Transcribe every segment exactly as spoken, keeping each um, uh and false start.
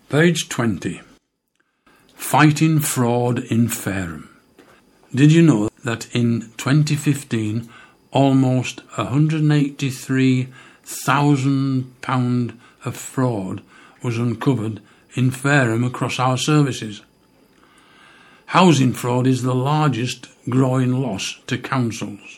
Page twenty. Fighting fraud in Fareham. Did you know that in twenty fifteen almost one hundred eighty-three thousand pounds of fraud was uncovered in Fareham across our services? Housing fraud is the largest growing loss to councils.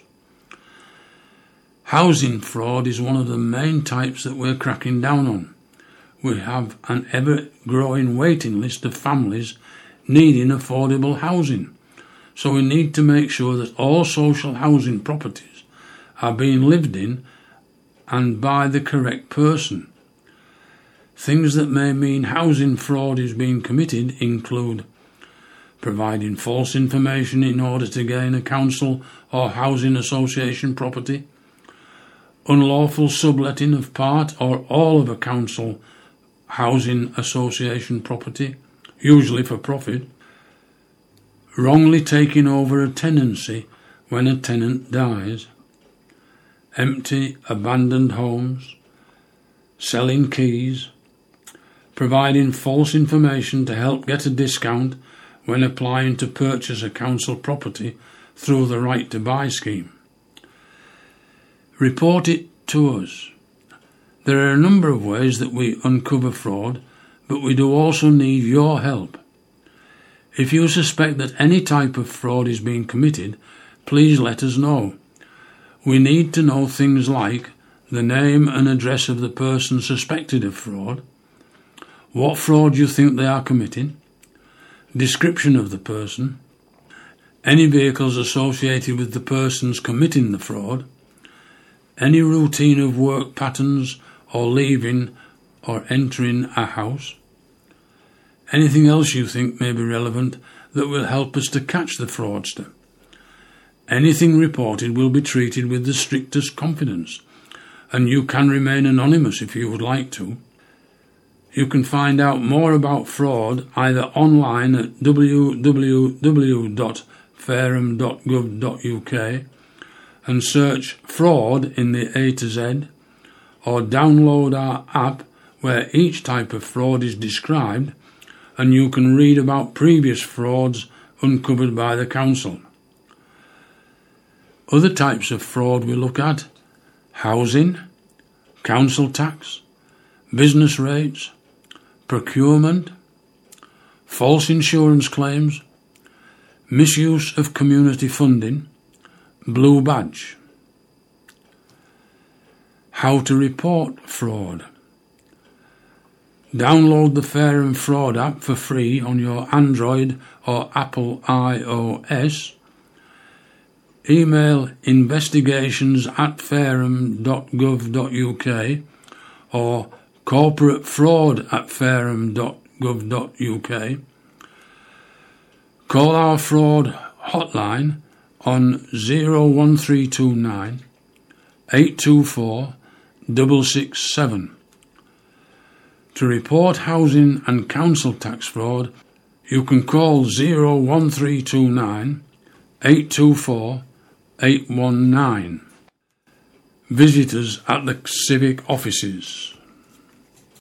Housing fraud is one of the main types that we're cracking down on. We have an ever-growing waiting list of families needing affordable housing, so we need to make sure that all social housing properties are being lived in and by the correct person. Things that may mean housing fraud is being committed include providing false information in order to gain a council or housing association property, unlawful subletting of part or all of a council housing association property, usually for profit, wrongly taking over a tenancy when a tenant dies, empty abandoned homes, selling keys, providing false information to help get a discount when applying to purchase a council property through the Right to Buy scheme. Report it to us. There are a number of ways that we uncover fraud, but we do also need your help. If you suspect that any type of fraud is being committed, please let us know. We need to know things like the name and address of the person suspected of fraud, what fraud you think they are committing, description of the person, any vehicles associated with the persons committing the fraud, any routine of work patterns or leaving or entering a house, anything else you think may be relevant that will help us to catch the fraudster. Anything reported will be treated with the strictest confidence, and you can remain anonymous if you would like to. You can find out more about fraud either online at w w w dot fareham dot gov dot u k and search fraud in the A to Z, or download our app where each type of fraud is described and you can read about previous frauds uncovered by the council. Other types of fraud we look at: housing, council tax, business rates, procurement, false insurance claims, misuse of community funding, blue badge. How to report fraud. Download the Fareham Fraud app for free on your Android or Apple iOS. Email investigations at fareham dot gov dot u k or corporate fraud at fareham dot gov dot u k. Call our fraud hotline on zero one three two nine, eight two four, six six seven. To report housing and council tax fraud, you can call zero one three two nine, eight two four, eight one nine. Visit us at the civic offices.